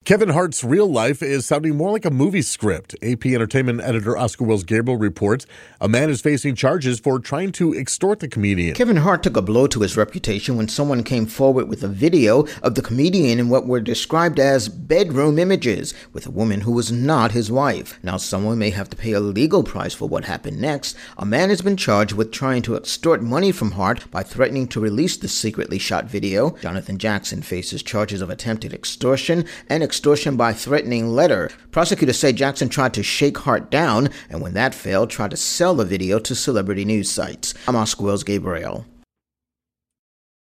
Kevin Hart's real life is sounding more like a movie script. AP Entertainment editor Oscar Wills Gabriel reports a man is facing charges for trying to extort the comedian. Kevin Hart took a blow to his reputation when someone came forward with a video of the comedian in what were described as bedroom images with a woman who was not his wife. Now someone may have to pay a legal price for what happened next. A man has been charged with trying to extort money from Hart by threatening to release the secretly shot video. Jonathan Jackson faces charges of attempted extortion and extortion by threatening letter. Prosecutors say Jackson tried to shake Hart down, and when that failed, tried to sell the video to celebrity news sites. I'm Oscar Wills Gabriel.